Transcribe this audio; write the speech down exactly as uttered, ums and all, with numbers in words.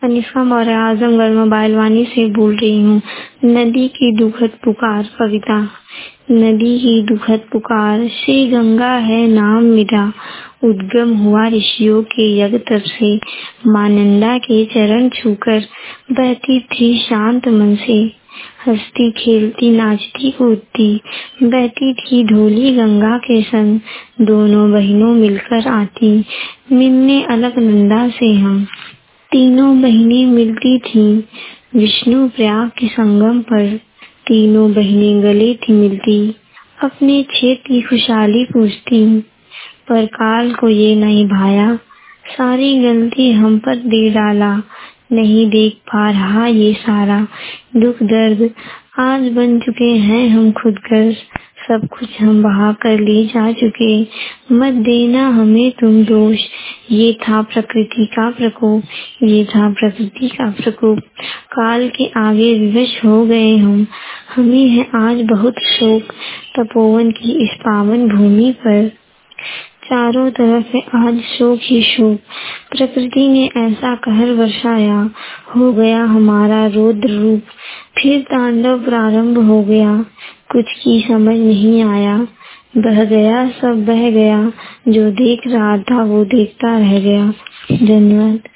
अनिफा Maurya Azamgarh mobile Vani से बोल रही हूँ। नदी की दुखद पुकार कविता। नदी की दुखद पुकार श्री गंगा है नाम मेरा, उद्गम हुआ ऋषियों के यज्ञ तप से। माँ नंदा के चरण छूकर बहती थी शांत मन से, हंसती खेलती नाचती कूदती बहती थी ढोली गंगा के संग। दोनों बहनों मिलकर आती मिलने अलकनंदा से हम। तीनों बहनें मिलती थीं विष्णु प्रयाग के संगम पर। तीनों बहनें गले थी मिलती, अपने क्षेत्र की खुशहाली पूछती। पर काल को ये नहीं भाया, सारी गलती हम पर दे डाला। नहीं देख पा रहा ये सारा दुख दर्द, आज बन चुके हैं हम खुदगर्ज। सब कुछ हम बहा कर ले जा चुके, मत देना हमें तुम दोष। ये था प्रकृति का प्रकोप, ये था प्रकृति का प्रकोप। काल के आगे विवश हो गए हम, हमें है आज बहुत शोक। तपोवन की इस पावन भूमि पर चारों तरफ है आज शोक ही शोक। प्रकृति ने ऐसा कहर बरसाया, हो गया हमारा रौद्र रूप। फिर तांडव प्रारंभ हो गया, कुछ की समझ नहीं आया। बह गया सब बह गया, जो देख रहा था वो देखता रह गया। धन्यवाद।